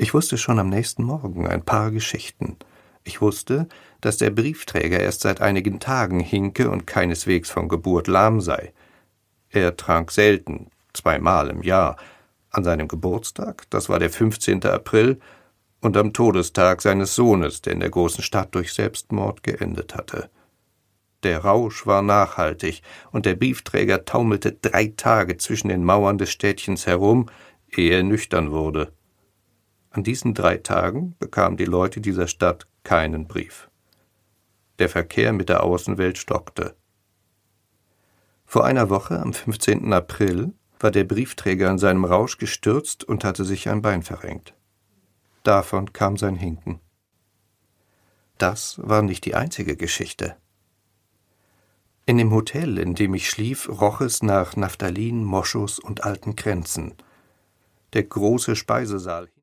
Ich wusste schon am nächsten Morgen ein paar Geschichten. Ich wusste, dass der Briefträger erst seit einigen Tagen hinke und keineswegs von Geburt lahm sei. Er trank selten, 2-mal im Jahr, an seinem Geburtstag, das war der 15. April, und am Todestag seines Sohnes, der in der großen Stadt durch Selbstmord geendet hatte. Der Rausch war nachhaltig, und der Briefträger taumelte 3 Tage zwischen den Mauern des Städtchens herum, ehe er nüchtern wurde. An diesen 3 Tagen bekamen die Leute dieser Stadt keinen Brief. Der Verkehr mit der Außenwelt stockte. Vor einer Woche, am 15. April, war der Briefträger in seinem Rausch gestürzt und hatte sich ein Bein verrenkt. Davon kam sein Hinken. Das war nicht die einzige Geschichte. In dem Hotel, in dem ich schlief, roch es nach Naphthalin, Moschus und alten Kränzen. Der große Speisesaal